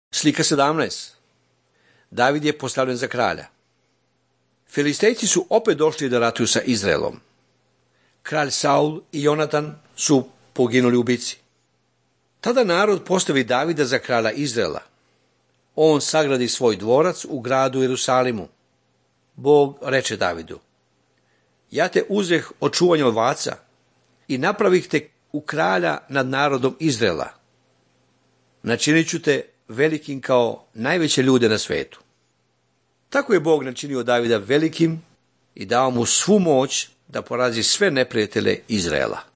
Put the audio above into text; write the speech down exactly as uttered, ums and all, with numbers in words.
Slika sedamnaest. David je postavljen za kralja. Filistejci su opet došli da ratuju sa Izraelom. Kralj Saul i Jonatan su poginuli u bici. Tada narod postavi Davida za kralja Izraela. On sagradi svoj dvorac u gradu Jerusalimu. Bog reče Davidu: ja te uzeh od čuvanja ovaca i napravih te u kralja nad narodom Izraela. Načinit ću te velikim kao najveće ljude na svetu. Tako je Bog načinio Davida velikim i dao mu svu moć da porazi sve neprijatelje Izraela.